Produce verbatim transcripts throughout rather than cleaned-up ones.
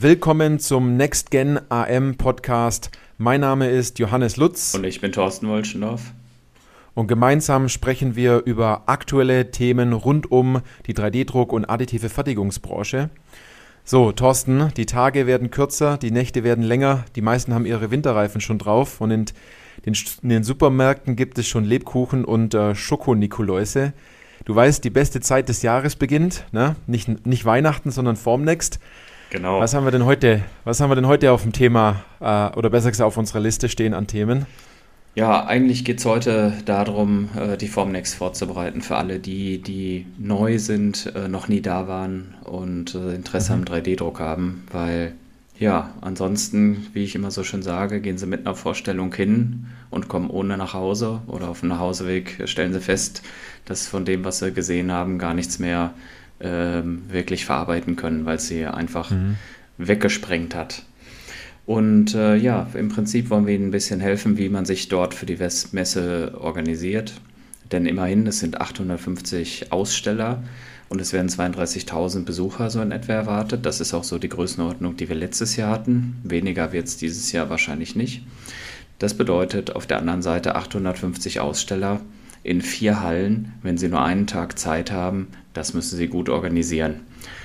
Willkommen zum NextGen A M Podcast. Mein Name ist Johannes Lutz. Und ich bin Thorsten Wolschendorf. Und gemeinsam sprechen wir über aktuelle Themen rund um die drei D-Druck- und additive Fertigungsbranche. So, Thorsten, die Tage werden kürzer, die Nächte werden länger. Die meisten haben ihre Winterreifen schon drauf. Und in den, in den Supermärkten gibt es schon Lebkuchen und äh, Schoko-Nikoläuse. Du weißt, die beste Zeit des Jahres beginnt, ne? Nicht, nicht Weihnachten, sondern Formnext. Genau. Was haben wir denn heute, was haben wir denn heute auf dem Thema, äh, oder besser gesagt auf unserer Liste stehen an Themen? Ja, eigentlich geht es heute darum, äh, die Formnext vorzubereiten für alle, die, die neu sind, äh, noch nie da waren und äh, Interesse Mhm. am drei D-Druck haben, weil ja, ansonsten, wie ich immer so schön sage, gehen sie mit einer Vorstellung hin und kommen ohne nach Hause oder auf dem Nachhauseweg stellen sie fest, dass von dem, was sie gesehen haben, gar nichts mehr ähm, wirklich verarbeiten können, weil es sie einfach Mhm. weggesprengt hat. Und äh, ja, im Prinzip wollen wir Ihnen ein bisschen helfen, wie man sich dort für die Wes- Messe organisiert. Denn immerhin, es sind achthundertfünfzig Aussteller und es werden zweiunddreißigtausend Besucher so in etwa erwartet. Das ist auch so die Größenordnung, die wir letztes Jahr hatten. Weniger wird es dieses Jahr wahrscheinlich nicht. Das bedeutet auf der anderen Seite achthundertfünfzig Aussteller in vier Hallen. Wenn Sie nur einen Tag Zeit haben, das müssen Sie gut organisieren.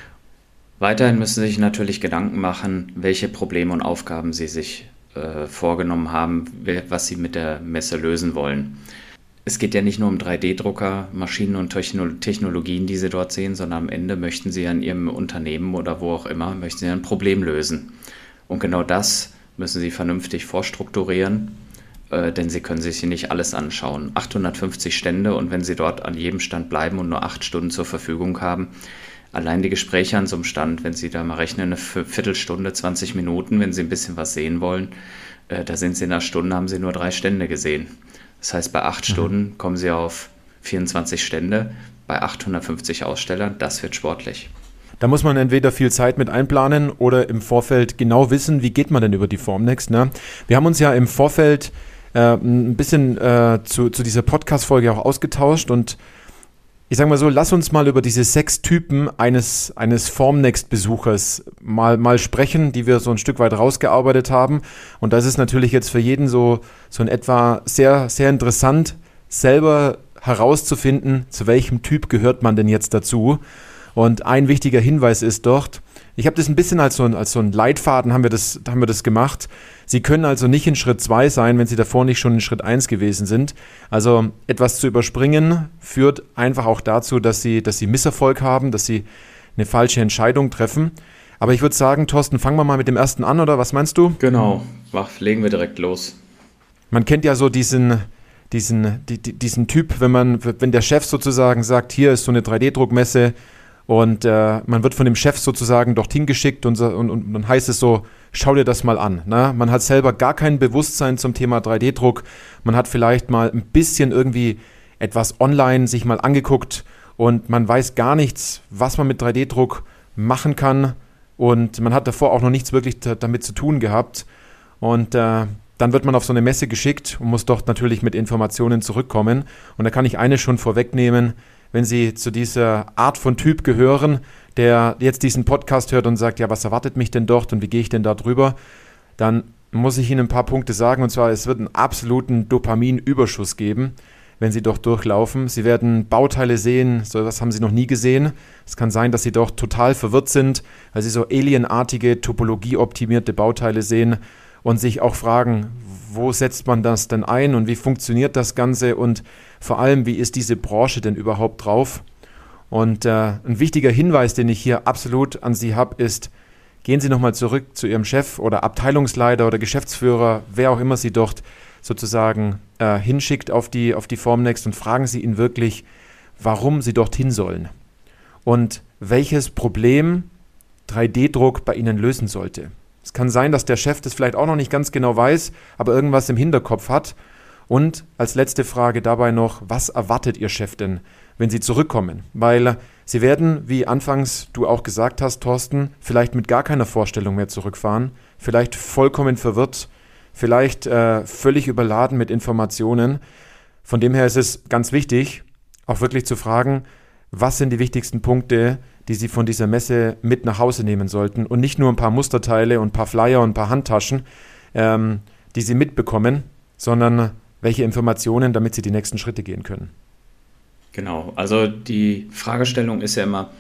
Weiterhin müssen Sie sich natürlich Gedanken machen, welche Probleme und Aufgaben Sie sich äh, vorgenommen haben, we- was Sie mit der Messe lösen wollen. Es geht ja nicht nur um drei D-Drucker, Maschinen und Techno- Technologien, die Sie dort sehen, sondern am Ende möchten Sie an Ihrem Unternehmen oder wo auch immer, möchten Sie ein Problem lösen. Und genau das müssen Sie vernünftig vorstrukturieren, äh, denn Sie können sich hier nicht alles anschauen. achthundertfünfzig Stände und wenn Sie dort an jedem Stand bleiben und nur acht Stunden zur Verfügung haben, allein die Gespräche an so einem Stand, wenn Sie da mal rechnen, eine V- Viertelstunde, zwanzig Minuten, wenn Sie ein bisschen was sehen wollen, äh, da sind Sie in einer Stunde, haben Sie nur drei Stände gesehen. Das heißt, bei acht Stunden kommen Sie auf vierundzwanzig Stände, bei achthundertfünfzig Ausstellern, das wird sportlich. Da muss man entweder viel Zeit mit einplanen oder im Vorfeld genau wissen, wie geht man denn über die Formnext. Ne? Wir haben uns ja im Vorfeld äh, ein bisschen äh, zu, zu dieser Podcast-Folge auch ausgetauscht und ich sage mal so, lass uns mal über diese sechs Typen eines, eines Formnext-Besuchers mal, mal sprechen, die wir so ein Stück weit rausgearbeitet haben. Und das ist natürlich jetzt für jeden so, so in etwa sehr, sehr interessant, selber herauszufinden, zu welchem Typ gehört man denn jetzt dazu. Und ein wichtiger Hinweis ist dort, ich habe das ein bisschen als so ein, als so ein Leitfaden haben wir das, haben wir das gemacht. Sie können also nicht in Schritt zwei sein, wenn Sie davor nicht schon in Schritt eins gewesen sind. Also etwas zu überspringen führt einfach auch dazu, dass Sie, dass Sie Misserfolg haben, dass Sie eine falsche Entscheidung treffen. Aber ich würde sagen, Thorsten, fangen wir mal mit dem ersten an, oder was meinst du? Genau, mach, legen wir direkt los. Man kennt ja so diesen, diesen, die, die, diesen Typ, wenn man, wenn der Chef sozusagen sagt, hier ist so eine drei D-Druckmesse, und äh, man wird von dem Chef sozusagen dorthin geschickt und, so, und, und dann heißt es so, schau dir das mal an. Ne? Man hat selber gar kein Bewusstsein zum Thema drei D-Druck. Man hat vielleicht mal ein bisschen irgendwie etwas online sich mal angeguckt und man weiß gar nichts, was man mit drei D-Druck machen kann. Und man hat davor auch noch nichts wirklich t- damit zu tun gehabt. Und äh, dann wird man auf so eine Messe geschickt und muss dort natürlich mit Informationen zurückkommen. Und da kann ich eine schon vorwegnehmen. Wenn Sie zu dieser Art von Typ gehören, der jetzt diesen Podcast hört und sagt, ja, was erwartet mich denn dort und wie gehe ich denn da drüber, dann muss ich Ihnen ein paar Punkte sagen. Und zwar, es wird einen absoluten Dopaminüberschuss geben, wenn Sie dort durchlaufen. Sie werden Bauteile sehen, so etwas haben Sie noch nie gesehen. Es kann sein, dass Sie dort total verwirrt sind, weil Sie so alienartige, topologieoptimierte Bauteile sehen und sich auch fragen, wo setzt man das denn ein und wie funktioniert das Ganze und vor allem, wie ist diese Branche denn überhaupt drauf? Und äh, ein wichtiger Hinweis, den ich hier absolut an Sie habe, ist, gehen Sie nochmal zurück zu Ihrem Chef oder Abteilungsleiter oder Geschäftsführer, wer auch immer Sie dort sozusagen äh, hinschickt auf die, auf die Formnext und fragen Sie ihn wirklich, warum Sie dorthin sollen und welches Problem drei D-Druck bei Ihnen lösen sollte. Es kann sein, dass der Chef das vielleicht auch noch nicht ganz genau weiß, aber irgendwas im Hinterkopf hat. Und als letzte Frage dabei noch, was erwartet Ihr Chef denn, wenn Sie zurückkommen? Weil Sie werden, wie anfangs du auch gesagt hast, Thorsten, vielleicht mit gar keiner Vorstellung mehr zurückfahren, vielleicht vollkommen verwirrt, vielleicht äh, völlig überladen mit Informationen. Von dem her ist es ganz wichtig, auch wirklich zu fragen, was sind die wichtigsten Punkte, die Sie von dieser Messe mit nach Hause nehmen sollten und nicht nur ein paar Musterteile und ein paar Flyer und ein paar Handtaschen, ähm, die Sie mitbekommen, sondern welche Informationen, damit Sie die nächsten Schritte gehen können. Genau, also die Fragestellung ist ja immer,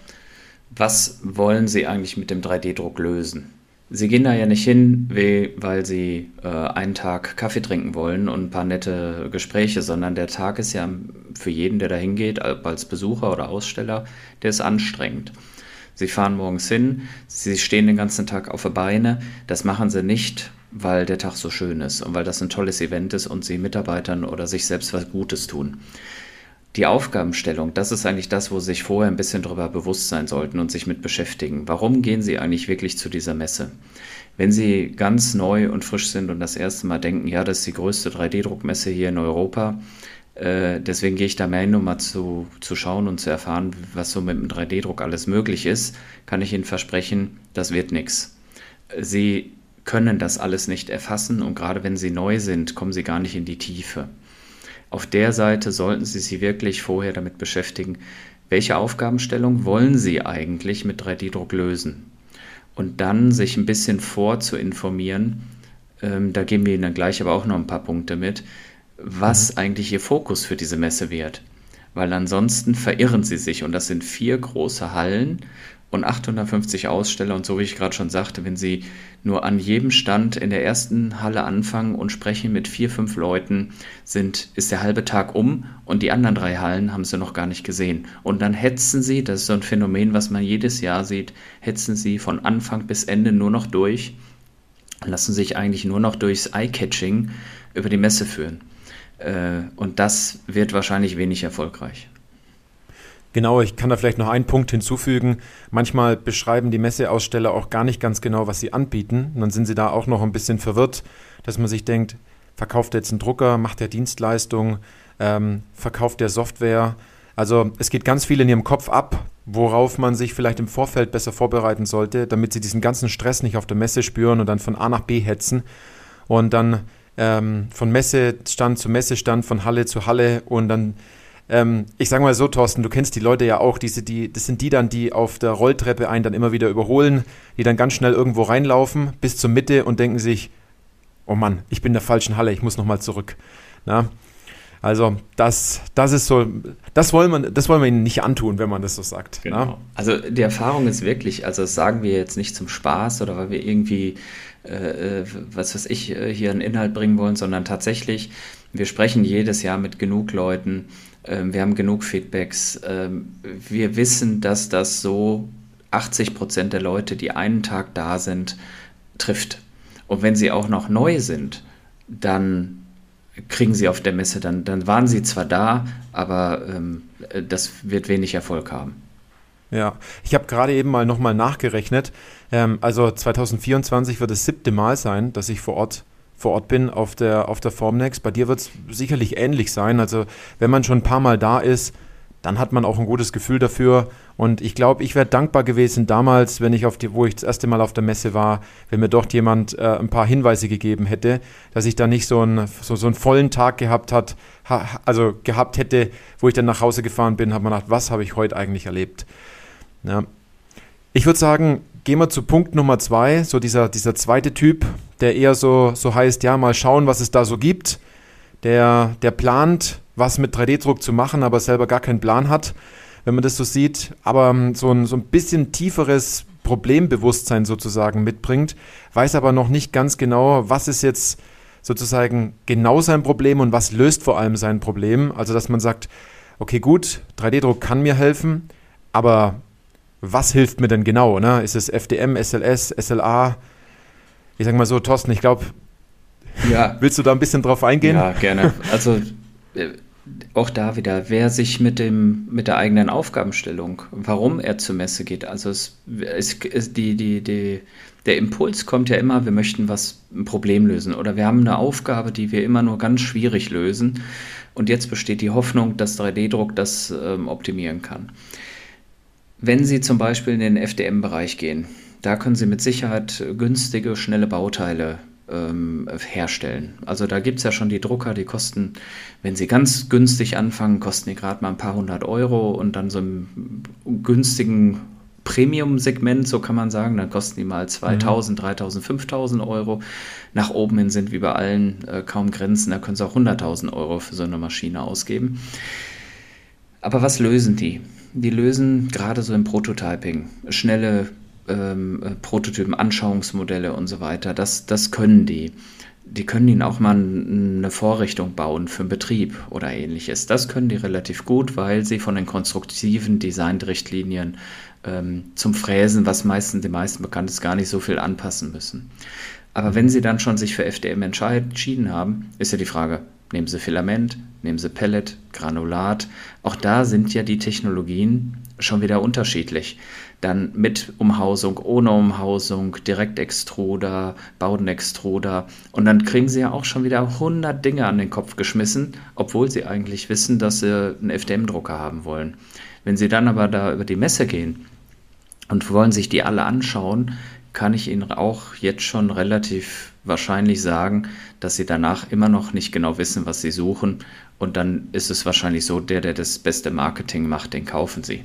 was wollen Sie eigentlich mit dem drei D Druck lösen? Sie gehen da ja nicht hin, weil Sie äh, einen Tag Kaffee trinken wollen und ein paar nette Gespräche, sondern der Tag ist ja für jeden, der da hingeht, als Besucher oder Aussteller, der ist anstrengend. Sie fahren morgens hin, Sie stehen den ganzen Tag auf der Beine. Das machen Sie nicht, weil der Tag so schön ist und weil das ein tolles Event ist und Sie Mitarbeitern oder sich selbst was Gutes tun. Die Aufgabenstellung, das ist eigentlich das, wo Sie sich vorher ein bisschen darüber bewusst sein sollten und sich mit beschäftigen. Warum gehen Sie eigentlich wirklich zu dieser Messe? Wenn Sie ganz neu und frisch sind und das erste Mal denken, ja, das ist die größte drei D Druckmesse hier in Europa, äh, deswegen gehe ich da mehr hin, um mal zu, zu schauen und zu erfahren, was so mit dem drei D Druck alles möglich ist, kann ich Ihnen versprechen, das wird nichts. Sie können das alles nicht erfassen und gerade wenn Sie neu sind, kommen Sie gar nicht in die Tiefe. Auf der Seite sollten Sie sich wirklich vorher damit beschäftigen, welche Aufgabenstellung wollen Sie eigentlich mit drei D Druck lösen? Und dann sich ein bisschen vorzuinformieren, ähm, da geben wir Ihnen dann gleich aber auch noch ein paar Punkte mit, was mhm. eigentlich Ihr Fokus für diese Messe wird. Weil ansonsten verirren Sie sich und das sind vier große Hallen und achthundertfünfzig Aussteller und so wie ich gerade schon sagte, wenn Sie nur an jedem Stand in der ersten Halle anfangen und sprechen mit vier, fünf Leuten, sind, ist der halbe Tag um und die anderen drei Hallen haben Sie noch gar nicht gesehen. Und dann hetzen Sie, das ist so ein Phänomen, was man jedes Jahr sieht, hetzen Sie von Anfang bis Ende nur noch durch, lassen sich eigentlich nur noch durchs Eye-Catching über die Messe führen. Und das wird wahrscheinlich wenig erfolgreich. Genau, ich kann da vielleicht noch einen Punkt hinzufügen. Manchmal beschreiben die Messeaussteller auch gar nicht ganz genau, was sie anbieten. Und dann sind sie da auch noch ein bisschen verwirrt, dass man sich denkt, verkauft er jetzt einen Drucker, macht er Dienstleistung, ähm, verkauft er Software. Also es geht ganz viel in ihrem Kopf ab, worauf man sich vielleicht im Vorfeld besser vorbereiten sollte, damit sie diesen ganzen Stress nicht auf der Messe spüren und dann von A nach B hetzen und dann ähm, von Messestand zu Messestand, von Halle zu Halle und dann ich sage mal so, Thorsten, du kennst die Leute ja auch, diese, die, das sind die dann, die auf der Rolltreppe einen dann immer wieder überholen, die dann ganz schnell irgendwo reinlaufen bis zur Mitte und denken sich, oh Mann, ich bin in der falschen Halle, ich muss nochmal zurück. Na? Also das, das ist so, das wollen wir, das wollen wir ihnen nicht antun, wenn man das so sagt. Genau. Na? Also die Erfahrung ist wirklich, also das sagen wir jetzt nicht zum Spaß oder weil wir irgendwie, äh, was weiß ich, hier einen Inhalt bringen wollen, sondern tatsächlich, wir sprechen jedes Jahr mit genug Leuten, wir haben genug Feedbacks. Wir wissen, dass das so achtzig Prozent der Leute, die einen Tag da sind, trifft. Und wenn sie auch noch neu sind, dann kriegen sie auf der Messe, dann, dann waren sie zwar da, aber ähm, das wird wenig Erfolg haben. Ja, ich habe gerade eben mal nochmal nachgerechnet. Ähm, also zwanzig vierundzwanzig wird das siebte Mal sein, dass ich vor Ort vor Ort bin auf der, auf der Formnext. Bei dir wird es sicherlich ähnlich sein. Also wenn man schon ein paar Mal da ist, dann hat man auch ein gutes Gefühl dafür. Und ich glaube, ich wäre dankbar gewesen damals, wenn ich auf die, wo ich das erste Mal auf der Messe war, wenn mir dort jemand äh, ein paar Hinweise gegeben hätte, dass ich da nicht so einen, so, so einen vollen Tag gehabt hat, ha, also gehabt hätte, wo ich dann nach Hause gefahren bin, habe mir gedacht, was habe ich heute eigentlich erlebt? Ja. Ich würde sagen, gehen wir zu Punkt Nummer zwei, so dieser, dieser zweite Typ, der eher so, so heißt, ja, mal schauen, was es da so gibt. Der, der plant, was mit drei D Druck zu machen, aber selber gar keinen Plan hat, wenn man das so sieht, aber so ein, so ein bisschen tieferes Problembewusstsein sozusagen mitbringt, weiß aber noch nicht ganz genau, was ist jetzt sozusagen genau sein Problem und was löst vor allem sein Problem. Also, dass man sagt, okay, gut, drei D Druck kann mir helfen, aber was hilft mir denn genau? Ne? Ist es F D M, S L S, S L A? Ich sag mal so, Thorsten, ich glaube, ja. Willst du da ein bisschen drauf eingehen? Ja, gerne. Also äh, auch da wieder, wer sich mit dem mit der eigenen Aufgabenstellung, warum er zur Messe geht. Also es ist die, die, die, der Impuls kommt ja immer, wir möchten was, ein Problem lösen oder wir haben eine Aufgabe, die wir immer nur ganz schwierig lösen und jetzt besteht die Hoffnung, dass drei D Druck das ähm, optimieren kann. Wenn Sie zum Beispiel in den F D M-Bereich gehen, da können Sie mit Sicherheit günstige, schnelle Bauteile ähm, herstellen. Also da gibt es ja schon die Drucker, die kosten, wenn Sie ganz günstig anfangen, kosten die gerade mal ein paar hundert Euro und dann so im günstigen Premium-Segment, so kann man sagen. Dann kosten die mal zweitausend, dreitausend, fünftausend Euro. Nach oben hin sind wie bei allen äh, kaum Grenzen. Da können sie auch hunderttausend Euro für so eine Maschine ausgeben. Aber was lösen die? Die lösen gerade so im Prototyping schnelle ähm, Prototypen, Anschauungsmodelle und so weiter. Das, das können die. Die können ihnen auch mal eine Vorrichtung bauen für einen Betrieb oder ähnliches. Das können die relativ gut, weil sie von den konstruktiven Designrichtlinien ähm, zum Fräsen, was meistens den meisten bekannt ist, gar nicht so viel anpassen müssen. Aber wenn sie dann schon sich für F D M entschieden haben, ist ja die Frage, nehmen sie Filament, nehmen sie Pellet, Granulat. Auch da sind ja die Technologien schon wieder unterschiedlich. Dann mit Umhausung, ohne Umhausung, Direktextruder, Bowden-Extruder. Und dann kriegen sie ja auch schon wieder hundert Dinge an den Kopf geschmissen, obwohl sie eigentlich wissen, dass sie einen F D M-Drucker haben wollen. Wenn sie dann aber da über die Messe gehen und wollen sich die alle anschauen, kann ich Ihnen auch jetzt schon relativ wahrscheinlich sagen, dass Sie danach immer noch nicht genau wissen, was Sie suchen. Und dann ist es wahrscheinlich so, der, der das beste Marketing macht, den kaufen Sie.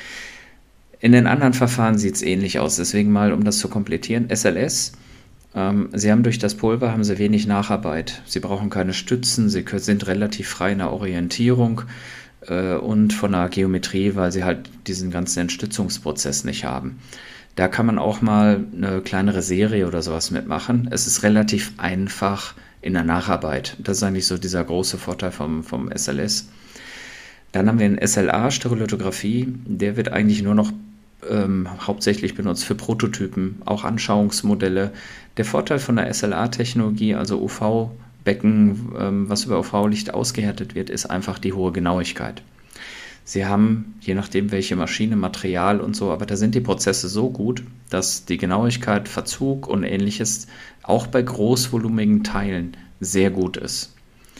In den anderen Verfahren sieht es ähnlich aus. Deswegen mal, um das zu komplettieren, S L S. Ähm, Sie haben durch das Pulver haben Sie wenig Nacharbeit. Sie brauchen keine Stützen, Sie sind relativ frei in der Orientierung äh, und von der Geometrie, weil Sie halt diesen ganzen Entstützungsprozess nicht haben. Da kann man auch mal eine kleinere Serie oder sowas mitmachen. Es ist relativ einfach in der Nacharbeit. Das ist eigentlich so dieser große Vorteil vom, vom S L S. Dann haben wir den S L A, Stereolithografie. Der wird eigentlich nur noch ähm, hauptsächlich benutzt für Prototypen, auch Anschauungsmodelle. Der Vorteil von der S L A-Technologie, also U V-Becken, ähm, was über U V-Licht ausgehärtet wird, ist einfach die hohe Genauigkeit. Sie haben, je nachdem welche Maschine, Material und so, aber da sind die Prozesse so gut, dass die Genauigkeit, Verzug und ähnliches auch bei großvolumigen Teilen sehr gut ist.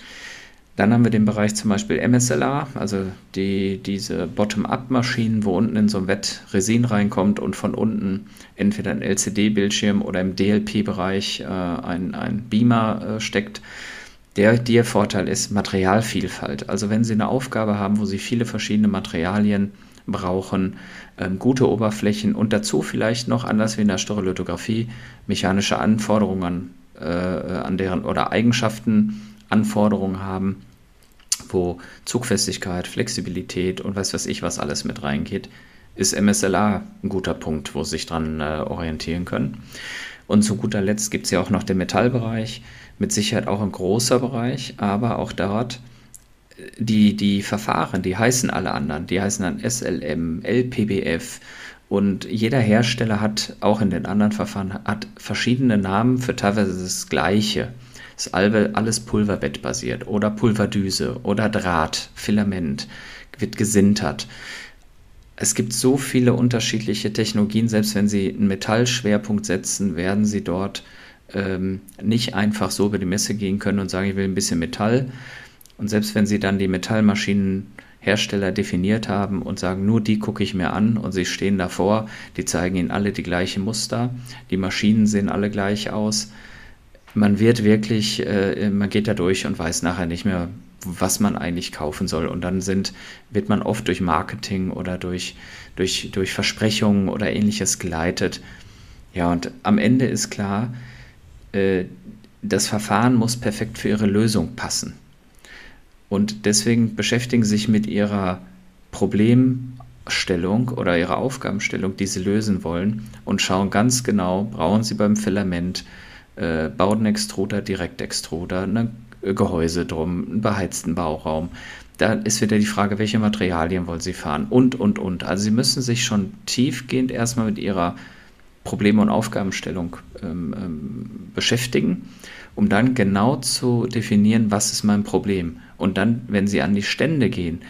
Dann haben wir den Bereich zum Beispiel M S L A, also die, diese Bottom-up-Maschinen, wo unten in so ein Wett Resin reinkommt und von unten entweder ein L C D-Bildschirm oder im D L P-Bereich äh, ein, ein Beamer äh, steckt. Der, der Vorteil ist Materialvielfalt. Also wenn Sie eine Aufgabe haben, wo Sie viele verschiedene Materialien brauchen, ähm, gute Oberflächen und dazu vielleicht noch, anders wie in der Stereolithografie, mechanische Anforderungen äh, an deren oder Eigenschaften, Anforderungen haben, wo Zugfestigkeit, Flexibilität und was weiß ich, was alles mit reingeht, ist M S L A ein guter Punkt, wo Sie sich dran äh, orientieren können. Und zu guter Letzt gibt es ja auch noch den Metallbereich, mit Sicherheit auch ein großer Bereich, aber auch dort die, die Verfahren, die heißen alle anderen, die heißen dann S L M, L P B F und jeder Hersteller hat auch in den anderen Verfahren hat verschiedene Namen für teilweise das Gleiche. Das ist alles pulverbettbasiert oder Pulverdüse oder Draht, Filament, wird gesintert. Es gibt so viele unterschiedliche Technologien, selbst wenn Sie einen Metallschwerpunkt setzen, werden Sie dort ähm, nicht einfach so über die Messe gehen können und sagen, ich will ein bisschen Metall. Und selbst wenn Sie dann die Metallmaschinenhersteller definiert haben und sagen, nur die gucke ich mir an und Sie stehen davor, die zeigen Ihnen alle die gleichen Muster, die Maschinen sehen alle gleich aus. Man wird wirklich, äh, man geht da durch und weiß nachher nicht mehr, was man eigentlich kaufen soll. Und dann sind, wird man oft durch Marketing oder durch, durch, durch Versprechungen oder ähnliches geleitet. Ja, und am Ende ist klar, äh, das Verfahren muss perfekt für Ihre Lösung passen. Und deswegen beschäftigen Sie sich mit Ihrer Problemstellung oder Ihrer Aufgabenstellung, die Sie lösen wollen und schauen ganz genau, brauchen Sie beim Filament äh, Bowden-Extruder, Direktextruder, ne, Gehäuse drum, einen beheizten Bauraum. Da ist wieder die Frage, welche Materialien wollen Sie fahren und, und, und. Also Sie müssen sich schon tiefgehend erstmal mit Ihrer Problem- und Aufgabenstellung ähm, ähm, beschäftigen, um dann genau zu definieren, was ist mein Problem. Und dann, wenn Sie an die Stände gehen,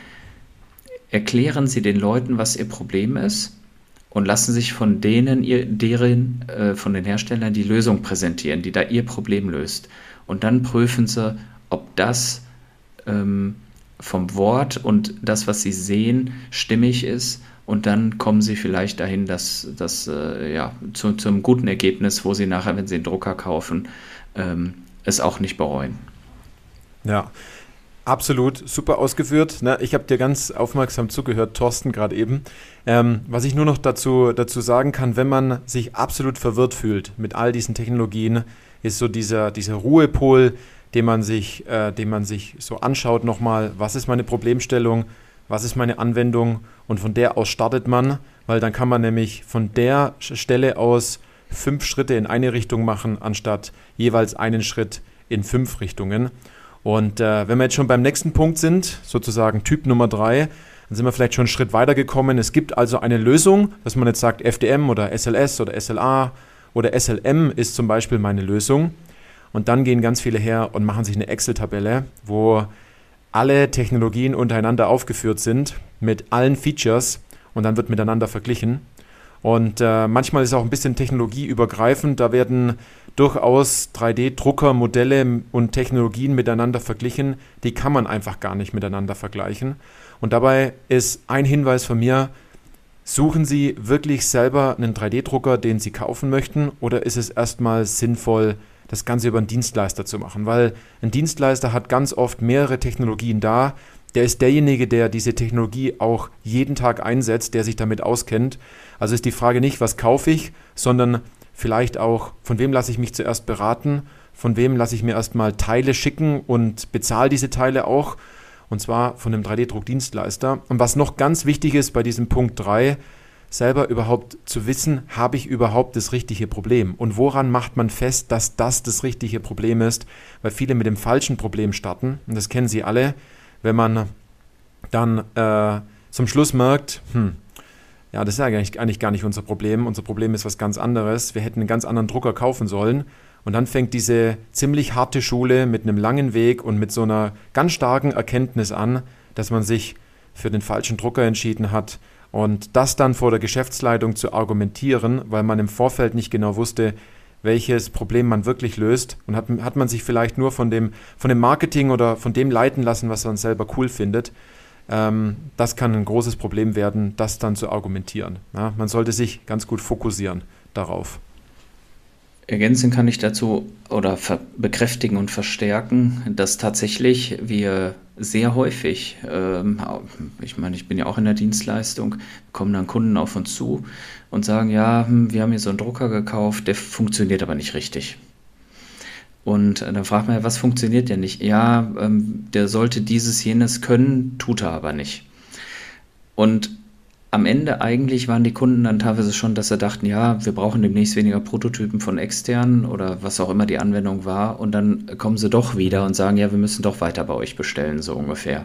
erklären Sie den Leuten, was ihr Problem ist und lassen sich von denen, ihr, deren, äh, von den Herstellern die Lösung präsentieren, die da ihr Problem löst. Und dann prüfen Sie, ob das ähm, vom Wort und das, was Sie sehen, stimmig ist. Und dann kommen Sie vielleicht dahin, dass, dass äh, ja, zu, zu einem guten Ergebnis, wo Sie nachher, wenn Sie einen Drucker kaufen, ähm, es auch nicht bereuen. Ja, Absolut, super ausgeführt. Ne? Ich habe dir ganz aufmerksam zugehört, Thorsten, gerade eben. Ähm, was ich nur noch dazu, dazu sagen kann, wenn man sich absolut verwirrt fühlt mit all diesen Technologien, ist so dieser, dieser Ruhepol, den man sich, äh, den man sich so anschaut nochmal, was ist meine Problemstellung, was ist meine Anwendung und von der aus startet man, weil dann kann man nämlich von der Stelle aus fünf Schritte in eine Richtung machen, anstatt jeweils einen Schritt in fünf Richtungen. Und äh, wenn wir jetzt schon beim nächsten Punkt sind, sozusagen Typ Nummer drei, dann sind wir vielleicht schon einen Schritt weiter gekommen. Es gibt also eine Lösung, dass man jetzt sagt, F D M oder S L S oder S L A oder S L M ist zum Beispiel meine Lösung. Und dann gehen ganz viele her und machen sich eine Excel-Tabelle, wo alle Technologien untereinander aufgeführt sind mit allen Features und dann wird miteinander verglichen. Und äh, manchmal ist es auch ein bisschen technologieübergreifend. Da werden durchaus drei D-Drucker-Modelle und Technologien miteinander verglichen. Die kann man einfach gar nicht miteinander vergleichen. Und dabei ist ein Hinweis von mir, suchen Sie wirklich selber einen drei D-Drucker, den Sie kaufen möchten, oder ist es erstmal sinnvoll, das Ganze über einen Dienstleister zu machen? Weil ein Dienstleister hat ganz oft mehrere Technologien da. Der ist derjenige, der diese Technologie auch jeden Tag einsetzt, der sich damit auskennt. Also ist die Frage nicht, was kaufe ich, sondern vielleicht auch, von wem lasse ich mich zuerst beraten, von wem lasse ich mir erstmal Teile schicken und bezahle diese Teile auch, und zwar von einem drei D-Druckdienstleister. Und was noch ganz wichtig ist bei diesem Punkt drei, selber überhaupt zu wissen, habe ich überhaupt das richtige Problem? Und woran macht man fest, dass das das richtige Problem ist? Weil viele mit dem falschen Problem starten, und das kennen Sie alle, wenn man dann äh, zum Schluss merkt, hm, ja, das ist ja eigentlich, eigentlich gar nicht unser Problem. Unser Problem ist was ganz anderes. Wir hätten einen ganz anderen Drucker kaufen sollen. Und dann fängt diese ziemlich harte Schule mit einem langen Weg und mit so einer ganz starken Erkenntnis an, dass man sich für den falschen Drucker entschieden hat. Und das dann vor der Geschäftsleitung zu argumentieren, weil man im Vorfeld nicht genau wusste, welches Problem man wirklich löst, und hat, hat man sich vielleicht nur von dem, von dem Marketing oder von dem leiten lassen, was man selber cool findet. Ähm, das kann ein großes Problem werden, das dann zu argumentieren. Ja, man sollte sich ganz gut fokussieren darauf. Ergänzen kann ich dazu oder bekräftigen und verstärken, dass tatsächlich wir sehr häufig, ähm, ich meine, ich bin ja auch in der Dienstleistung, kommen dann Kunden auf uns zu und sagen, ja, wir haben hier so einen Drucker gekauft, der funktioniert aber nicht richtig. Und dann fragt man ja, was funktioniert denn nicht? Ja, ähm, der sollte dieses, jenes können, tut er aber nicht. Und am Ende eigentlich waren die Kunden dann teilweise schon, dass sie dachten, ja, wir brauchen demnächst weniger Prototypen von externen oder was auch immer die Anwendung war. Und dann kommen sie doch wieder und sagen, ja, wir müssen doch weiter bei euch bestellen, so ungefähr.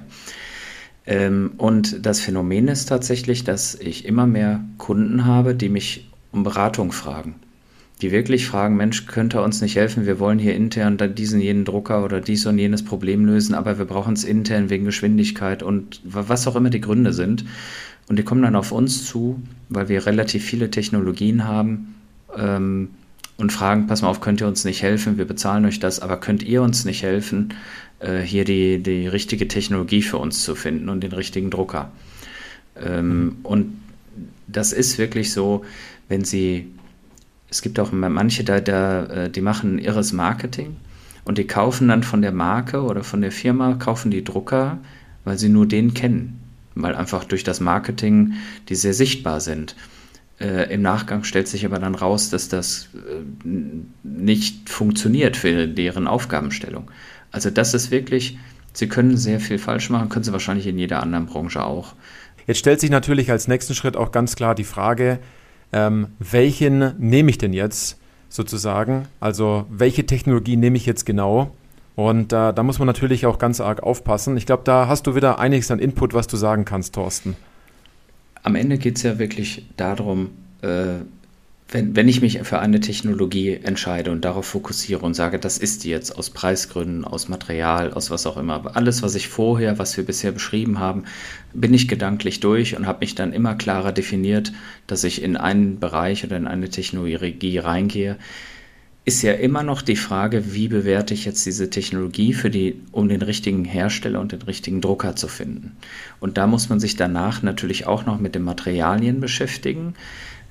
Ähm, und das Phänomen ist tatsächlich, dass ich immer mehr Kunden habe, die mich um Beratung fragen. Die wirklich fragen, Mensch, könnt ihr uns nicht helfen? Wir wollen hier intern diesen, jenen Drucker oder dies und jenes Problem lösen, aber wir brauchen es intern wegen Geschwindigkeit und was auch immer die Gründe sind. Und die kommen dann auf uns zu, weil wir relativ viele Technologien haben, ähm, und fragen, pass mal auf, könnt ihr uns nicht helfen? Wir bezahlen euch das, aber könnt ihr uns nicht helfen, äh, hier die, die richtige Technologie für uns zu finden und den richtigen Drucker? Ähm, und das ist wirklich so, wenn sie, es gibt auch manche, da, da, die machen irres Marketing und die kaufen dann von der Marke oder von der Firma, kaufen die Drucker, weil sie nur den kennen. Weil einfach durch das Marketing die sehr sichtbar sind. Äh, im Nachgang stellt sich aber dann raus, dass das äh, nicht funktioniert für deren Aufgabenstellung. Also das ist wirklich, sie können sehr viel falsch machen, können sie wahrscheinlich in jeder anderen Branche auch. Jetzt stellt sich natürlich als nächsten Schritt auch ganz klar die Frage, ähm, welchen nehme ich denn jetzt sozusagen? Also welche Technologie nehme ich jetzt genau? Und äh, da muss man natürlich auch ganz arg aufpassen. Ich glaube, da hast du wieder einiges an Input, was du sagen kannst, Thorsten. Am Ende geht es ja wirklich darum, äh, wenn, wenn ich mich für eine Technologie entscheide und darauf fokussiere und sage, das ist die jetzt aus Preisgründen, aus Material, aus was auch immer, aber alles, was ich vorher, was wir bisher beschrieben haben, bin ich gedanklich durch und habe mich dann immer klarer definiert, dass ich in einen Bereich oder in eine Technologie reingehe. Ist ja immer noch die Frage, wie bewerte ich jetzt diese Technologie, für die, um den richtigen Hersteller und den richtigen Drucker zu finden. Und da muss man sich danach natürlich auch noch mit den Materialien beschäftigen.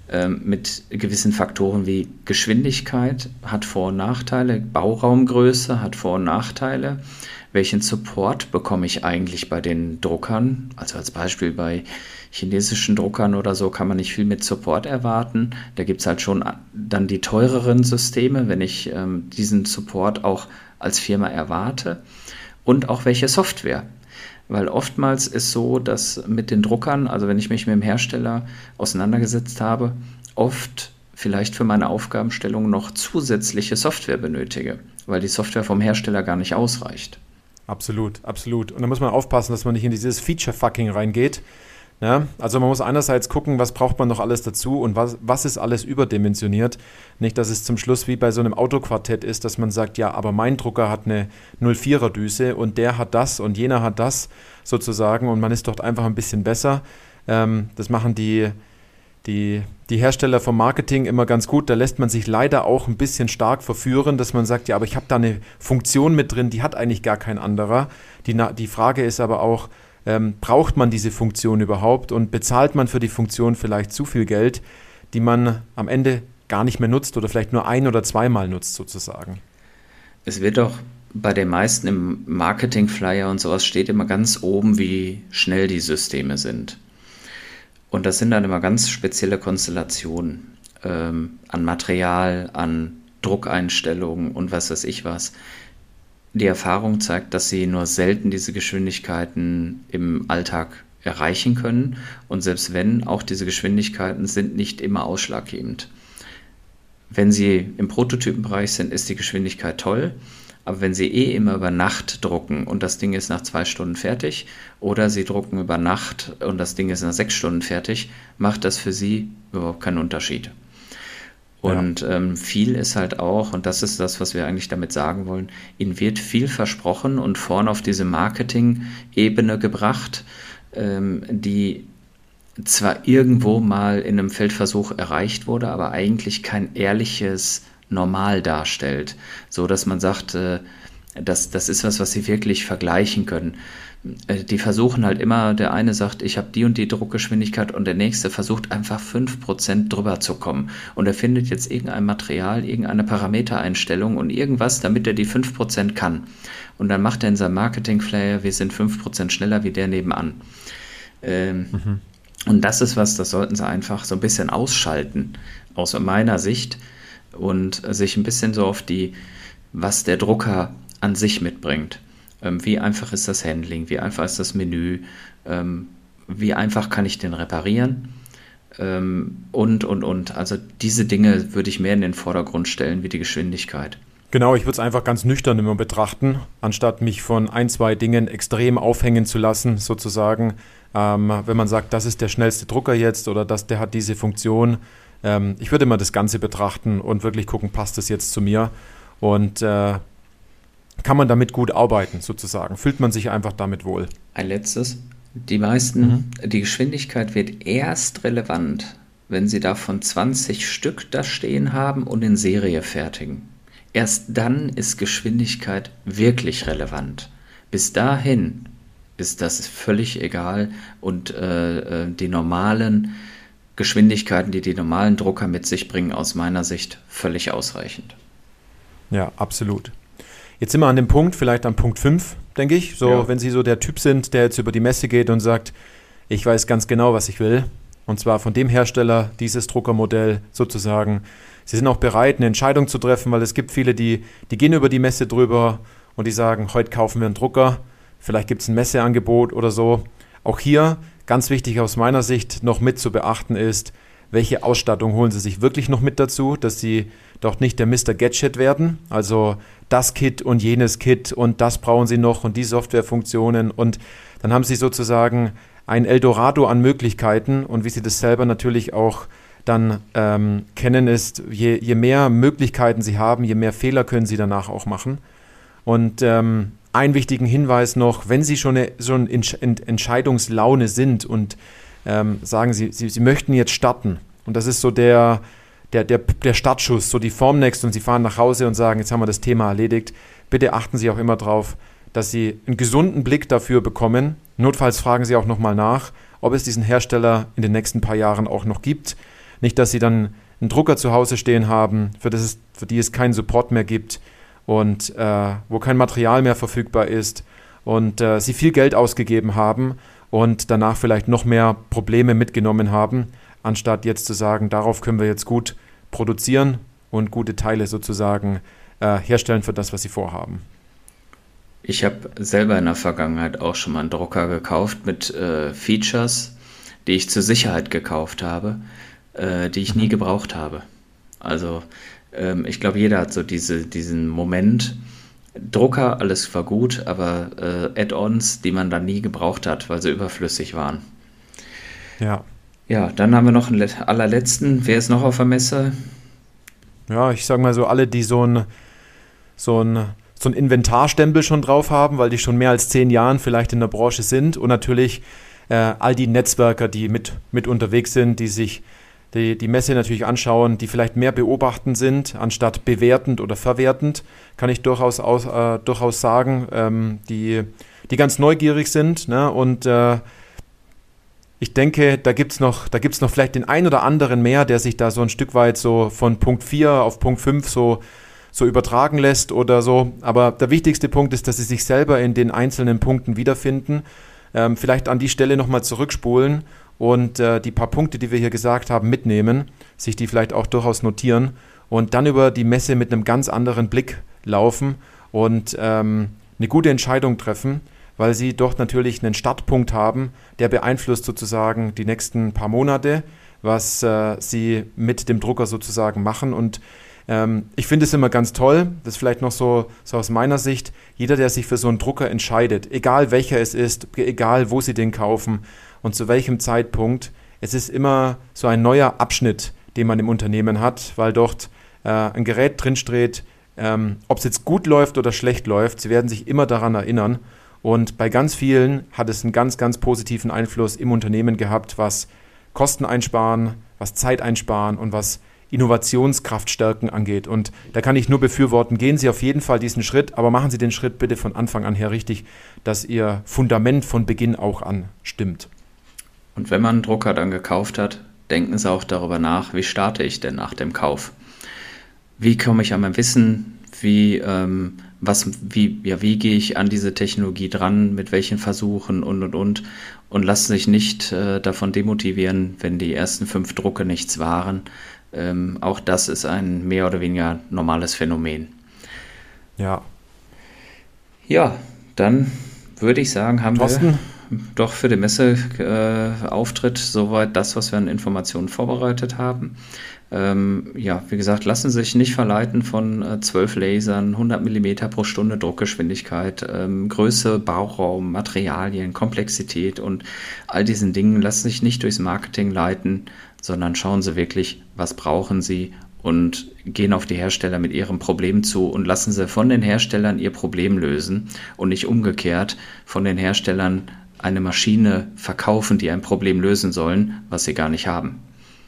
ähm, mit gewissen Faktoren wie Geschwindigkeit, hat Vor- und Nachteile, Bauraumgröße hat Vor- und Nachteile. Welchen Support bekomme ich eigentlich bei den Druckern? Also als Beispiel bei chinesischen Druckern oder so kann man nicht viel mit Support erwarten. Da gibt es halt schon dann die teureren Systeme, wenn ich ähm, diesen Support auch als Firma erwarte. Und auch welche Software. Weil oftmals ist so, dass mit den Druckern, also wenn ich mich mit dem Hersteller auseinandergesetzt habe, oft vielleicht für meine Aufgabenstellung noch zusätzliche Software benötige, weil die Software vom Hersteller gar nicht ausreicht. Absolut, absolut. Und da muss man aufpassen, dass man nicht in dieses Feature-Fucking reingeht. Ja, also man muss einerseits gucken, was braucht man noch alles dazu und was, was ist alles überdimensioniert. Nicht, dass es zum Schluss wie bei so einem Autoquartett ist, dass man sagt, ja, aber mein Drucker hat eine null Komma vierer Düse und der hat das und jener hat das sozusagen und man ist dort einfach ein bisschen besser. Ähm, das machen die, die, die Hersteller vom Marketing immer ganz gut. Da lässt man sich leider auch ein bisschen stark verführen, dass man sagt, ja, aber ich habe da eine Funktion mit drin, die hat eigentlich gar kein anderer. Die, die Frage ist aber auch, Ähm, braucht man diese Funktion überhaupt und bezahlt man für die Funktion vielleicht zu viel Geld, die man am Ende gar nicht mehr nutzt oder vielleicht nur ein- oder zweimal nutzt sozusagen? Es wird doch bei den meisten im Marketing-Flyer und sowas steht immer ganz oben, wie schnell die Systeme sind. Und das sind dann immer ganz spezielle Konstellationen ähm, an Material, an Druckeinstellungen und was weiß ich was. Die Erfahrung zeigt, dass sie nur selten diese Geschwindigkeiten im Alltag erreichen können und selbst wenn, auch diese Geschwindigkeiten sind nicht immer ausschlaggebend. Wenn sie im Prototypenbereich sind, ist die Geschwindigkeit toll, aber wenn sie eh immer über Nacht drucken und das Ding ist nach zwei Stunden fertig oder sie drucken über Nacht und das Ding ist nach sechs Stunden fertig, macht das für sie überhaupt keinen Unterschied. Und ja. ähm, viel ist halt auch, und das ist das, was wir eigentlich damit sagen wollen, ihnen wird viel versprochen und vorne auf diese Marketing-Ebene gebracht, ähm, die zwar irgendwo mal in einem Feldversuch erreicht wurde, aber eigentlich kein ehrliches Normal darstellt, so dass man sagt, äh, das, das ist was, was sie wirklich vergleichen können. Die versuchen halt immer, der eine sagt, ich habe die und die Druckgeschwindigkeit und der nächste versucht einfach fünf Prozent drüber zu kommen. Und er findet jetzt irgendein Material, irgendeine Parametereinstellung und irgendwas, damit er die fünf Prozent kann. Und dann macht er in seinem Marketing-Flyer, wir sind fünf Prozent schneller wie der nebenan. Ähm, mhm. Und das ist was, das sollten sie einfach so ein bisschen ausschalten, aus meiner Sicht, und sich ein bisschen so auf die, was der Drucker an sich mitbringt. Wie einfach ist das Handling, wie einfach ist das Menü, wie einfach kann ich den reparieren und, und, und. Also diese Dinge würde ich mehr in den Vordergrund stellen wie die Geschwindigkeit. Genau, ich würde es einfach ganz nüchtern immer betrachten, anstatt mich von ein, zwei Dingen extrem aufhängen zu lassen, sozusagen. Ähm, wenn man sagt, das ist der schnellste Drucker jetzt oder das, der hat diese Funktion. Ähm, ich würde immer das Ganze betrachten und wirklich gucken, passt das jetzt zu mir? Und äh, kann man damit gut arbeiten, sozusagen? Fühlt man sich einfach damit wohl? Ein letztes. Die meisten, mhm. die Geschwindigkeit wird erst relevant, wenn sie davon zwanzig Stück da stehen haben und in Serie fertigen. Erst dann ist Geschwindigkeit wirklich relevant. Bis dahin ist das völlig egal und äh, die normalen Geschwindigkeiten, die die normalen Drucker mit sich bringen, aus meiner Sicht völlig ausreichend. Ja, absolut. Jetzt sind wir an dem Punkt, vielleicht an Punkt fünf, denke ich. So, ja. Wenn Sie so der Typ sind, der jetzt über die Messe geht und sagt, ich weiß ganz genau, was ich will. Und zwar von dem Hersteller, dieses Druckermodell sozusagen. Sie sind auch bereit, eine Entscheidung zu treffen, weil es gibt viele, die, die gehen über die Messe drüber und die sagen, heute kaufen wir einen Drucker. Vielleicht gibt es ein Messeangebot oder so. Auch hier, ganz wichtig aus meiner Sicht, noch mit zu beachten ist, welche Ausstattung holen Sie sich wirklich noch mit dazu, dass Sie doch nicht der Mister Gadget werden, also das Kit und jenes Kit und das brauchen Sie noch und die Softwarefunktionen und dann haben Sie sozusagen ein Eldorado an Möglichkeiten und wie Sie das selber natürlich auch dann ähm, kennen ist, je, je mehr Möglichkeiten Sie haben, je mehr Fehler können Sie danach auch machen. Und ähm, einen wichtigen Hinweis noch, wenn Sie schon eine, so eine Entsch- Entscheidungslaune sind und ähm, sagen Sie, Sie, Sie möchten jetzt starten und das ist so der Der, der, der Startschuss, so die Formnext und Sie fahren nach Hause und sagen, jetzt haben wir das Thema erledigt. Bitte achten Sie auch immer darauf, dass Sie einen gesunden Blick dafür bekommen. Notfalls fragen Sie auch nochmal nach, ob es diesen Hersteller in den nächsten paar Jahren auch noch gibt. Nicht, dass sie dann einen Drucker zu Hause stehen haben, für, das es, für die es keinen Support mehr gibt und äh, wo kein Material mehr verfügbar ist und äh, sie viel Geld ausgegeben haben und danach vielleicht noch mehr Probleme mitgenommen haben, anstatt jetzt zu sagen, darauf können wir jetzt gut produzieren und gute Teile sozusagen äh, herstellen für das, was sie vorhaben. Ich habe selber in der Vergangenheit auch schon mal einen Drucker gekauft mit äh, Features, die ich zur Sicherheit gekauft habe, äh, die ich nie gebraucht habe. Also ähm, ich glaube, jeder hat so diese, diesen Moment, Drucker, alles war gut, aber äh, Add-ons, die man dann nie gebraucht hat, weil sie überflüssig waren. Ja. Ja, dann haben wir noch einen allerletzten. Wer ist noch auf der Messe? Ja, ich sage mal so, alle, die so ein, so ein so ein Inventarstempel schon drauf haben, weil die schon mehr als zehn Jahren vielleicht in der Branche sind und natürlich äh, all die Netzwerker, die mit, mit unterwegs sind, die sich die, die Messe natürlich anschauen, die vielleicht mehr beobachtend sind, anstatt bewertend oder verwertend, kann ich durchaus, aus, äh, durchaus sagen, ähm, die, die ganz neugierig sind, ne? Und äh, ich denke, da gibt es noch, da gibt's noch vielleicht den einen oder anderen mehr, der sich da so ein Stück weit so von Punkt vier auf Punkt fünf so so übertragen lässt oder so. Aber der wichtigste Punkt ist, dass sie sich selber in den einzelnen Punkten wiederfinden. Ähm, vielleicht an die Stelle nochmal zurückspulen und äh, die paar Punkte, die wir hier gesagt haben, mitnehmen, sich die vielleicht auch durchaus notieren und dann über die Messe mit einem ganz anderen Blick laufen und ähm, eine gute Entscheidung treffen, weil sie dort natürlich einen Startpunkt haben, der beeinflusst sozusagen die nächsten paar Monate, was äh, sie mit dem Drucker sozusagen machen. Und Ähm, ich finde es immer ganz toll, das ist vielleicht noch so, so aus meiner Sicht, jeder, der sich für so einen Drucker entscheidet, egal welcher es ist, egal wo Sie den kaufen und zu welchem Zeitpunkt, es ist immer so ein neuer Abschnitt, den man im Unternehmen hat, weil dort äh, ein Gerät drin steht, ähm, ob es jetzt gut läuft oder schlecht läuft, Sie werden sich immer daran erinnern und bei ganz vielen hat es einen ganz, ganz positiven Einfluss im Unternehmen gehabt, was Kosten einsparen, was Zeit einsparen und was Innovationskraft stärken angeht. Und da kann ich nur befürworten, gehen Sie auf jeden Fall diesen Schritt, aber machen Sie den Schritt bitte von Anfang an her richtig, dass Ihr Fundament von Beginn auch an stimmt. Und wenn man einen Drucker dann gekauft hat, denken Sie auch darüber nach, wie starte ich denn nach dem Kauf? Wie komme ich an mein Wissen? Wie, ähm, was, wie, ja, wie gehe ich an diese Technologie dran? Mit welchen Versuchen und, und, und? Und lassen sich nicht äh, davon demotivieren, wenn die ersten fünf Drucke nichts waren. Ähm, auch das ist ein mehr oder weniger normales Phänomen. Ja. Ja, dann würde ich sagen, haben Thorsten? wir doch für den Messeauftritt äh, soweit das, was wir an Informationen vorbereitet haben. Ähm, ja, wie gesagt, lassen Sie sich nicht verleiten von äh, zwölf Lasern, hundert Millimeter pro Stunde Druckgeschwindigkeit, ähm, Größe, Bauraum, Materialien, Komplexität und all diesen Dingen. Lassen sich nicht durchs Marketing leiten, sondern schauen Sie wirklich, was brauchen Sie und gehen auf die Hersteller mit ihrem Problem zu und lassen Sie von den Herstellern ihr Problem lösen und nicht umgekehrt von den Herstellern eine Maschine verkaufen, die ein Problem lösen sollen, was sie gar nicht haben.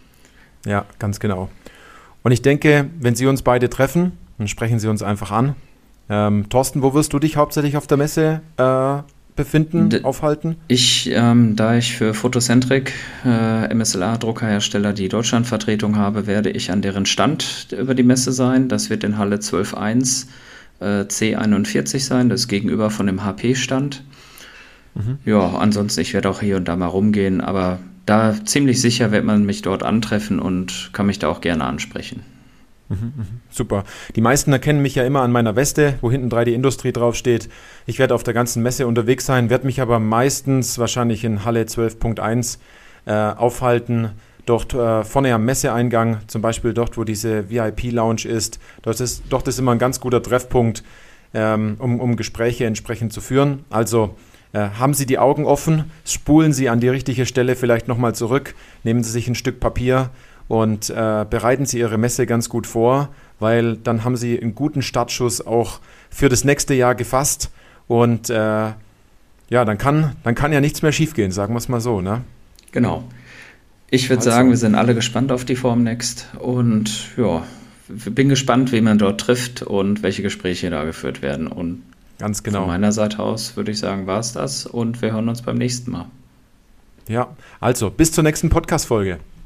Ja, ganz genau. Und ich denke, wenn Sie uns beide treffen, dann sprechen Sie uns einfach an. Ähm, Thorsten, wo wirst du dich hauptsächlich auf der Messe äh, befinden, D- aufhalten? Ich, ähm, da ich für Photocentric, äh, M S L A-Druckerhersteller, die Deutschlandvertretung habe, werde ich an deren Stand über die Messe sein. Das wird in Halle zwölf Punkt eins äh, C einundvierzig sein, das ist gegenüber von dem H P-Stand. Mhm. Ja, ansonsten, ich werde auch hier und da mal rumgehen, aber da ziemlich sicher wird man mich dort antreffen und kann mich da auch gerne ansprechen. Mhm, super. Die meisten erkennen mich ja immer an meiner Weste, wo hinten drei D Industrie draufsteht. Ich werde auf der ganzen Messe unterwegs sein, werde mich aber meistens wahrscheinlich in Halle zwölf Punkt eins äh, aufhalten. Dort äh, vorne am Messeeingang, zum Beispiel dort, wo diese V I P-Lounge ist. Dort ist, dort ist immer ein ganz guter Treffpunkt, ähm, um, um Gespräche entsprechend zu führen. Also äh, haben Sie die Augen offen, spulen Sie an die richtige Stelle vielleicht nochmal zurück, nehmen Sie sich ein Stück Papier und äh, bereiten Sie Ihre Messe ganz gut vor, weil dann haben Sie einen guten Startschuss auch für das nächste Jahr gefasst und äh, ja, dann kann, dann kann ja nichts mehr schiefgehen, sagen wir es mal so, ne? Genau. Ich würde also sagen, wir sind alle gespannt auf die Formnext und ja, bin gespannt, wen man dort trifft und welche Gespräche da geführt werden. Und ganz genau. Von meiner Seite aus würde ich sagen, war es das und wir hören uns beim nächsten Mal. Ja, also bis zur nächsten Podcast-Folge.